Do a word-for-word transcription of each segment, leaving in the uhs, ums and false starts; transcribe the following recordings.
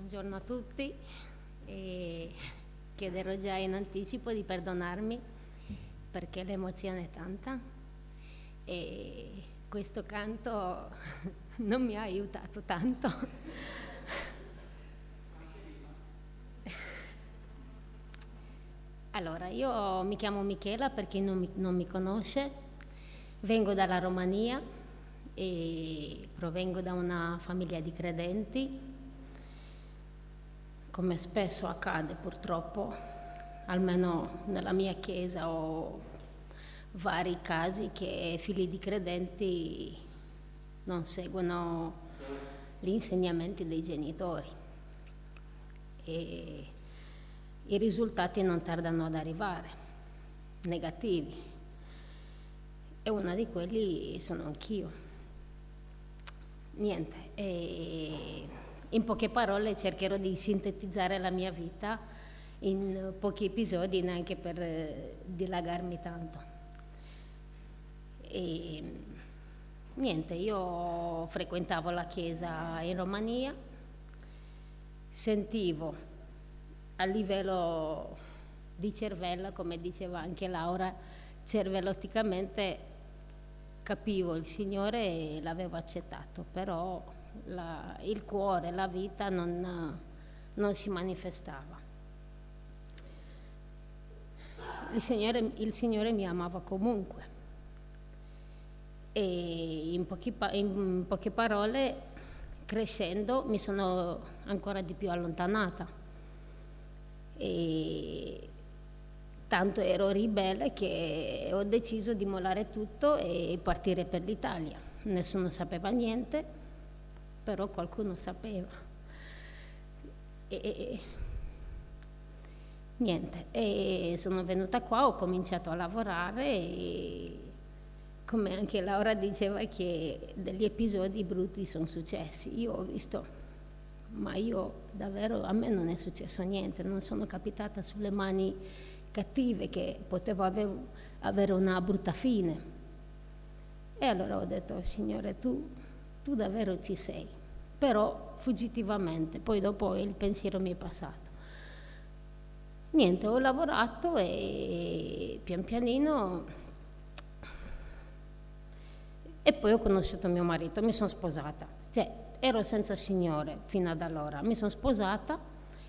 Buongiorno a tutti e chiederò già in anticipo di perdonarmi perché l'emozione è tanta e questo canto non mi ha aiutato tanto. Allora, io mi chiamo Michela per chi non mi, non mi conosce, vengo dalla Romania e provengo da una famiglia di credenti. Come spesso accade purtroppo, almeno nella mia chiesa ho vari casi che figli di credenti non seguono gli insegnamenti dei genitori e i risultati non tardano ad arrivare, negativi, e una di quelli sono anch'io. Niente, e in poche parole cercherò di sintetizzare la mia vita in pochi episodi, neanche per eh, dilagarmi tanto. E, niente, io frequentavo la chiesa in Romania, sentivo a livello di cervello, come diceva anche Laura, cervellotticamente capivo il Signore e l'avevo accettato, però la, il cuore, la vita non, non si manifestava. Il Signore, il Signore mi amava comunque e in, pochi, in poche parole, crescendo, mi sono ancora di più allontanata. E tanto ero ribelle che ho deciso di mollare tutto e partire per l'Italia. Nessuno sapeva niente, però qualcuno sapeva. E niente, e sono venuta qua, ho cominciato a lavorare e come anche Laura diceva che degli episodi brutti sono successi. Io ho visto, ma io davvero, a me non è successo niente, non sono capitata sulle mani cattive che potevo ave- avere una brutta fine. E allora ho detto, Signore, tu, tu davvero ci sei, però fuggitivamente, poi dopo il pensiero mi è passato. Niente, ho lavorato e pian pianino, e poi ho conosciuto mio marito, mi sono sposata, cioè ero senza Signore fino ad allora, mi sono sposata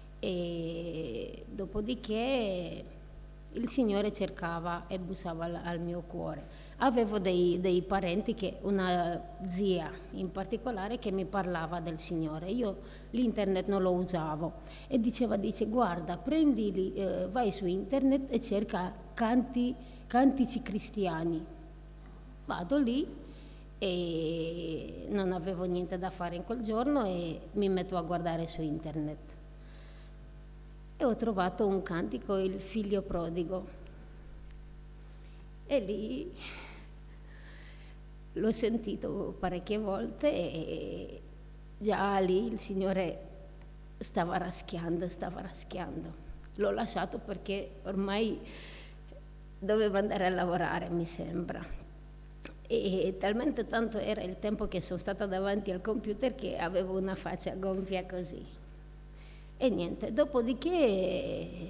e dopodiché il Signore cercava e bussava al, al mio cuore. Avevo dei, dei parenti, che, una zia in particolare, che mi parlava del Signore. Io l'internet non lo usavo e diceva, dice, guarda, prendi, eh, vai su internet e cerca canti, cantici cristiani. Vado lì e non avevo niente da fare in quel giorno e mi metto a guardare su internet e ho trovato un cantico, il figlio prodigo, e lì l'ho sentito parecchie volte e già lì il Signore stava raschiando, stava raschiando. L'ho lasciato perché ormai dovevo andare a lavorare, mi sembra. E talmente tanto era il tempo che sono stata davanti al computer che avevo una faccia gonfia così. E niente, dopodiché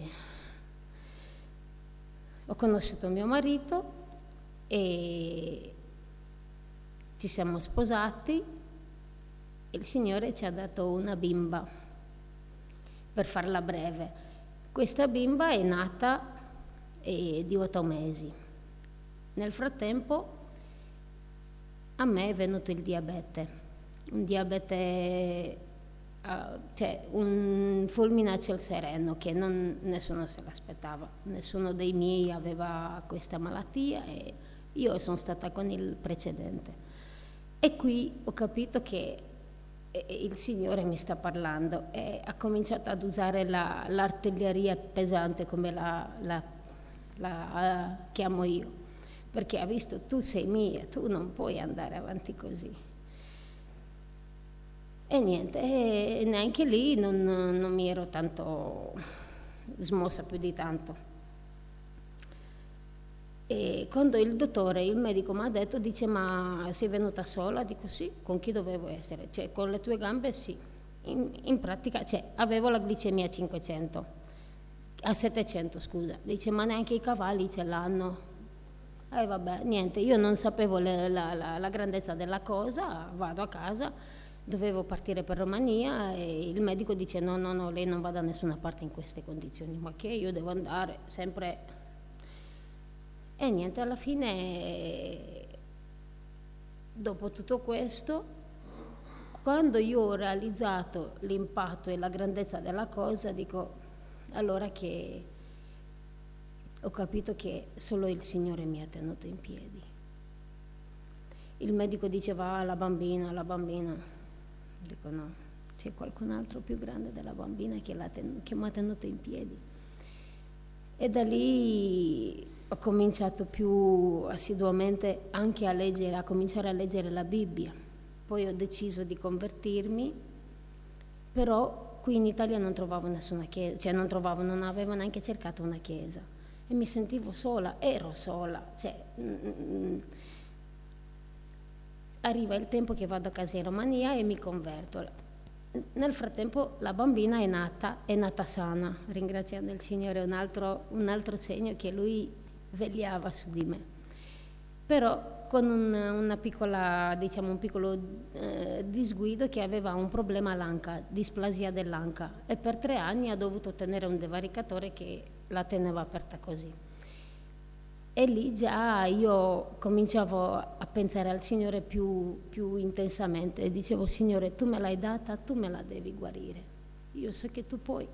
ho conosciuto mio marito e ci siamo sposati e il Signore ci ha dato una bimba, per farla breve. Questa bimba è nata eh, di otto mesi. Nel frattempo a me è venuto il diabete, un diabete, uh, cioè un fulmine a ciel sereno che non, nessuno se l'aspettava, nessuno dei miei aveva questa malattia e io sono stata con il precedente. E qui ho capito che eh, il Signore mi sta parlando e ha cominciato ad usare la, l'artiglieria pesante, come la, la, la uh, chiamo io, perché ha visto, tu sei mia, tu non puoi andare avanti così. E niente, e neanche lì non, non mi ero tanto smossa più di tanto. E quando il dottore, il medico mi ha detto, dice, ma sei venuta sola? Dico sì, con chi dovevo essere? Cioè, con le tue gambe sì. in, in pratica, cioè, avevo la glicemia a cinquecento, a settecento scusa, dice ma neanche i cavalli ce l'hanno. E eh, vabbè, niente, io non sapevo le, la, la, la grandezza della cosa, vado a casa, dovevo partire per Romania e il medico dice no, no, no, lei non va da nessuna parte in queste condizioni, ma che io devo andare sempre. E niente, alla fine, dopo tutto questo, quando io ho realizzato l'impatto e la grandezza della cosa, dico allora che ho capito che solo il Signore mi ha tenuto in piedi. Il medico diceva ah, la bambina, la bambina. Dico no, c'è qualcun altro più grande della bambina che, ten- che mi ha tenuto in piedi. E da lì ho cominciato più assiduamente anche a leggere, a cominciare a leggere la Bibbia. Poi ho deciso di convertirmi, però qui in Italia non trovavo nessuna chiesa, cioè non trovavo, non avevo neanche cercato una chiesa. E mi sentivo sola, ero sola. Cioè, mm, arriva il tempo che vado a casa in Romania e mi converto. Nel frattempo la bambina è nata, è nata sana, ringraziando il Signore, un altro, un altro segno che Lui vegliava su di me. Però con un, una piccola, diciamo un piccolo eh, disguido che aveva un problema all'anca, displasia dell'anca, e per tre anni ha dovuto tenere un devaricatore che la teneva aperta così. E lì già io cominciavo a pensare al Signore più, più intensamente e dicevo Signore tu me l'hai data, tu me la devi guarire, io so che tu puoi.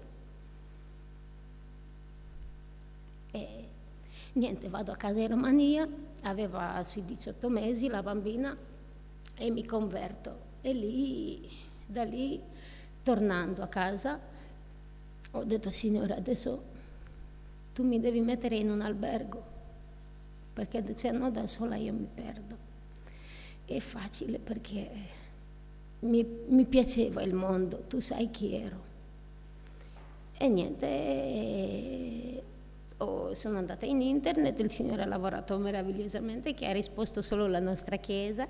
E niente, vado a casa in Romania, aveva sui diciotto mesi la bambina e mi converto. E lì, da lì, tornando a casa, ho detto Signore adesso tu mi devi mettere in un albergo, perché se no da sola io mi perdo. È facile perché mi, mi piaceva il mondo, tu sai chi ero. E niente, e oh, sono andata in internet, il Signore ha lavorato meravigliosamente, che ha risposto solo la nostra chiesa,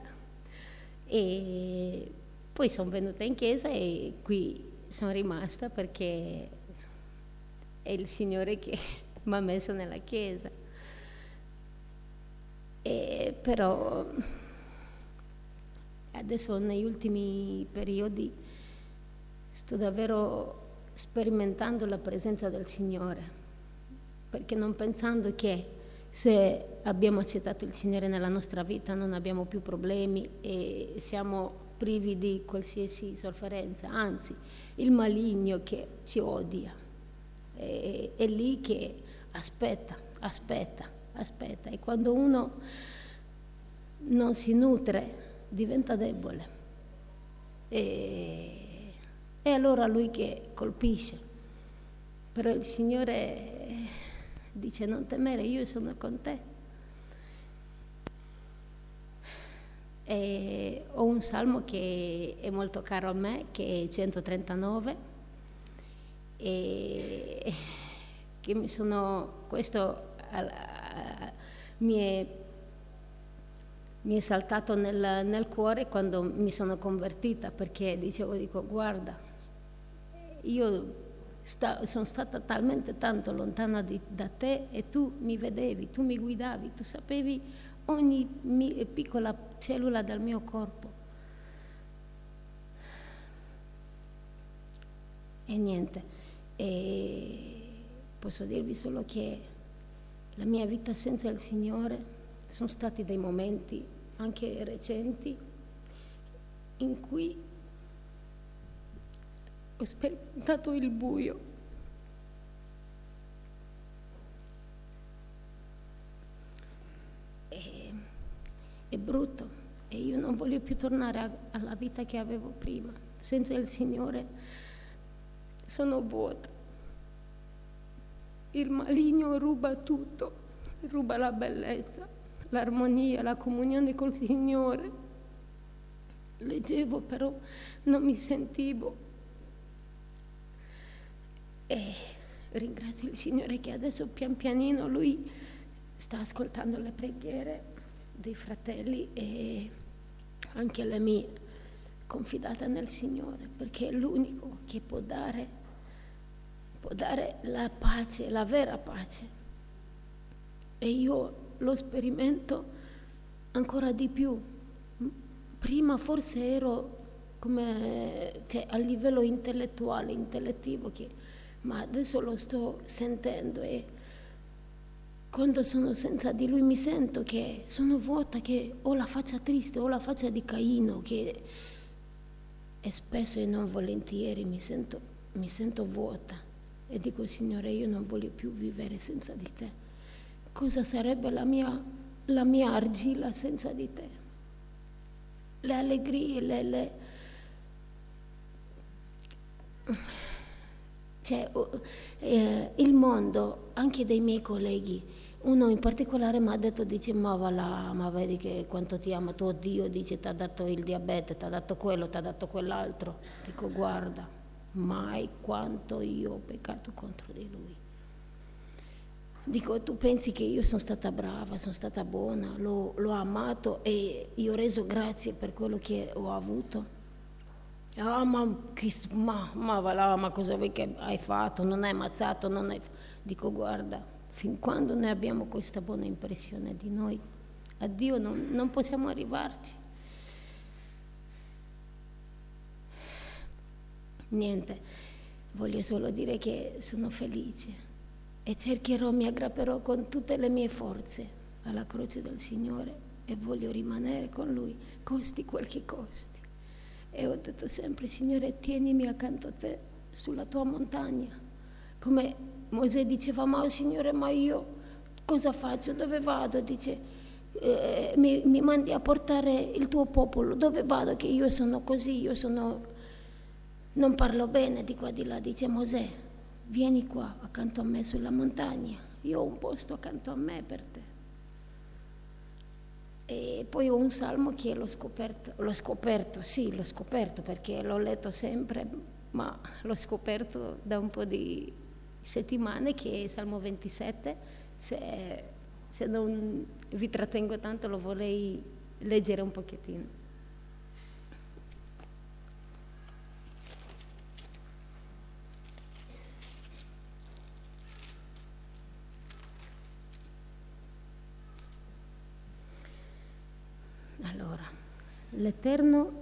e poi sono venuta in chiesa e qui sono rimasta perché è il Signore che mi ha messo nella chiesa. E però adesso negli ultimi periodi sto davvero sperimentando la presenza del Signore, perché non pensando che se abbiamo accettato il Signore nella nostra vita non abbiamo più problemi e siamo privi di qualsiasi sofferenza, anzi il maligno che ci odia è, è lì che aspetta, aspetta, aspetta, e quando uno non si nutre diventa debole e, e allora lui che colpisce. Però il Signore dice non temere, io sono con te. E ho un salmo che è molto caro a me, che è centotrentanove, e che mi sono, questo mi è, mi è saltato nel, nel cuore quando mi sono convertita, perché dicevo, dico, guarda, io sta, sono stata talmente tanto lontana di, da te e tu mi vedevi, tu mi guidavi, tu sapevi ogni mi, piccola cellula del mio corpo. E niente, e posso dirvi solo che la mia vita senza il Signore sono stati dei momenti anche recenti in cui ho sperimentato il buio. E, è brutto e io non voglio più tornare a, alla vita che avevo prima. Senza il Signore sono vuota. Il maligno ruba tutto, ruba la bellezza, l'armonia, la comunione col Signore. Leggevo però non mi sentivo. E ringrazio il Signore che adesso pian pianino Lui sta ascoltando le preghiere dei fratelli e anche le mie. confidata nel Signore, perché è l'unico che può dare, può dare la pace, la vera pace. E io lo sperimento ancora di più. Prima forse ero come, cioè, a livello intellettuale, intellettivo, che, ma adesso lo sto sentendo, e quando sono senza di Lui mi sento che sono vuota, che ho la faccia triste, ho la faccia di Caino, che, e spesso e non volentieri mi sento, mi sento vuota e dico: Signore, io non voglio più vivere senza di Te. Cosa sarebbe la mia, la mia argilla senza di Te? Le allegrie, le, le... Cioè, eh, il mondo, anche dei miei colleghi, uno in particolare mi ha detto, dice: ma va là, ma vedi che quanto ti ama tuo Dio, dice, ti ha dato il diabete, ti ha dato quello, ti ha dato quell'altro. Dico: guarda, mai quanto io ho peccato contro di Lui. Dico: tu pensi che io sono stata brava, sono stata buona, l'ho, l'ho amato e io ho reso grazie per quello che ho avuto? Ah, ma, ma, ma va là, ma cosa vuoi che hai fatto? Non hai ammazzato, non hai... Dico: guarda, fin quando noi abbiamo questa buona impressione di noi, a Dio non, non possiamo arrivarci. Niente, voglio solo dire che sono felice e cercherò, mi aggrapperò con tutte le mie forze alla croce del Signore e voglio rimanere con Lui, costi quel che costi. E ho detto sempre: Signore, tienimi accanto a Te sulla Tua montagna. Come Mosè diceva: ma oh, Signore, ma io cosa faccio? Dove vado? Dice: eh, mi, mi mandi a portare il Tuo popolo. Dove vado? Che io sono così, io sono... non parlo bene di qua di là. Dice Mosè: vieni qua accanto a me sulla montagna, io ho un posto accanto a me per te. E poi ho un salmo che l'ho scoperto, l'ho scoperto, sì, l'ho scoperto perché l'ho letto sempre, ma l'ho scoperto da un po' di settimane, che è il Salmo ventisette. Se, se non vi trattengo tanto, lo vorrei leggere un pochettino. Allora, l'Eterno,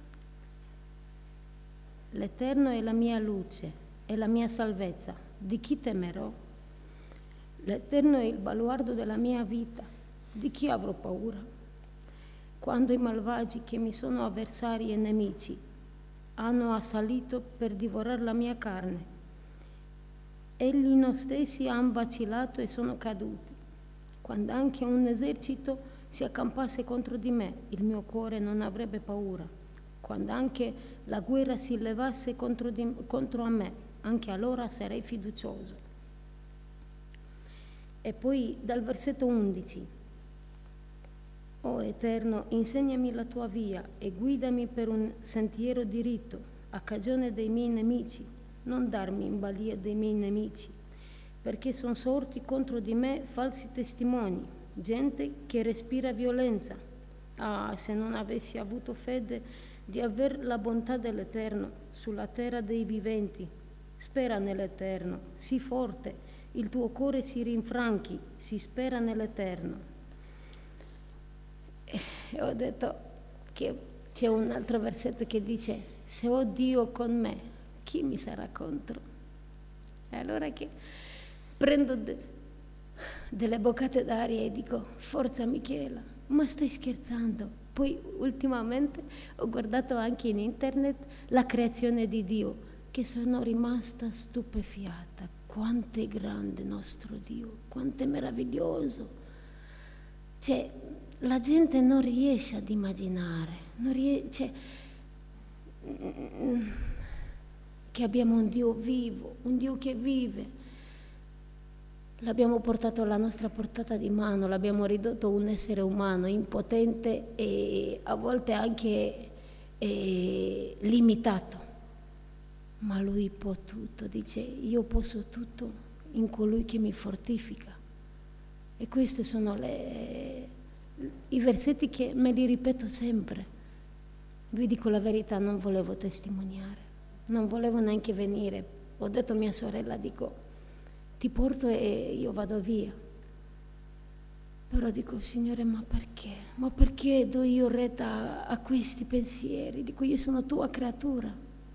l'Eterno è la mia luce, è la mia salvezza. Di chi temerò? L'Eterno è il baluardo della mia vita. Di chi avrò paura? Quando i malvagi, che mi sono avversari e nemici, hanno assalito per divorare la mia carne, egli non stessi hanno vacillato e sono caduti. Quando anche un esercito si accampasse contro di me, il mio cuore non avrebbe paura. Quando anche la guerra si levasse contro, di, contro a me, anche allora sarei fiducioso. E poi dal versetto undici: o Eterno, insegnami la tua via e guidami per un sentiero diritto a cagione dei miei nemici. Non darmi in balia dei miei nemici, perché sono sorti contro di me falsi testimoni, gente che respira violenza. Ah, se non avessi avuto fede di aver la bontà dell'Eterno sulla terra dei viventi. Spera nell'Eterno, sii forte, il tuo cuore si rinfranchi, si spera nell'Eterno. E ho detto che c'è un altro versetto che dice: se ho Dio con me, chi mi sarà contro? E allora che prendo de, delle boccate d'aria e dico: forza Michela, ma stai scherzando? Poi ultimamente ho guardato anche in internet la creazione di Dio, che sono rimasta stupefiata. Quanto è grande nostro Dio, quanto è meraviglioso. Cioè, la gente non riesce ad immaginare, non riesce, cioè, che abbiamo un Dio vivo, un Dio che vive. L'abbiamo portato alla nostra portata di mano, l'abbiamo ridotto un essere umano impotente e a volte anche eh, limitato. Ma Lui può tutto, dice: io posso tutto in colui che mi fortifica. E questi sono le, i versetti che me li ripeto sempre. Vi dico la verità, non volevo testimoniare, non volevo neanche venire. Ho detto a mia sorella, dico, ti porto e io vado via. Però dico, Signore, ma perché? Ma perché do io retta a, a questi pensieri? Dico, io sono tua creatura.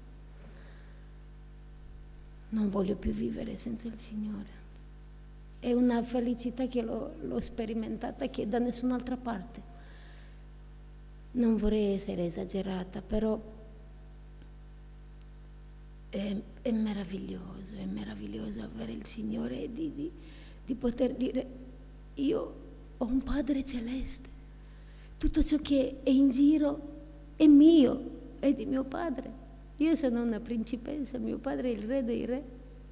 Non voglio più vivere senza il Signore. È una felicità che l'ho, l'ho sperimentata che da nessun'altra parte. Non vorrei essere esagerata, però è, è meraviglioso, è meraviglioso avere il Signore e di, di, di poter dire, io ho un Padre celeste, tutto ciò che è in giro è mio, è di mio Padre. Io sono una principessa, mio Padre è il Re dei Re.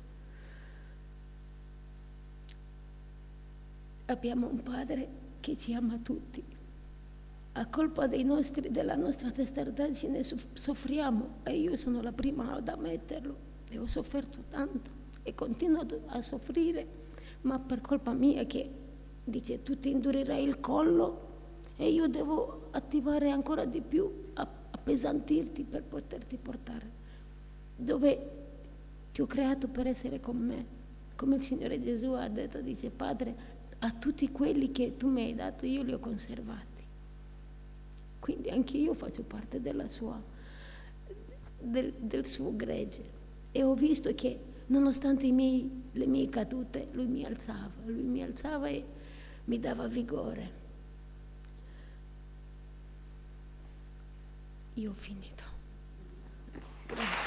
Abbiamo un Padre che ci ama tutti. A colpa dei nostri, della nostra testardaggine soffriamo e io sono la prima ad ammetterlo e ho sofferto tanto e continuo a soffrire, ma per colpa mia che dice tu ti indurerai il collo e io devo attivare ancora di più, appesantirti per poterti portare dove ti ho creato per essere con me, come il Signore Gesù ha detto, dice Padre, a tutti quelli che tu mi hai dato io li ho conservati. Quindi anche io faccio parte della sua, del, del suo gregge e ho visto che nonostante i miei, le mie cadute lui mi alzava, lui mi alzava e mi dava vigore. Io ho finito. Grazie.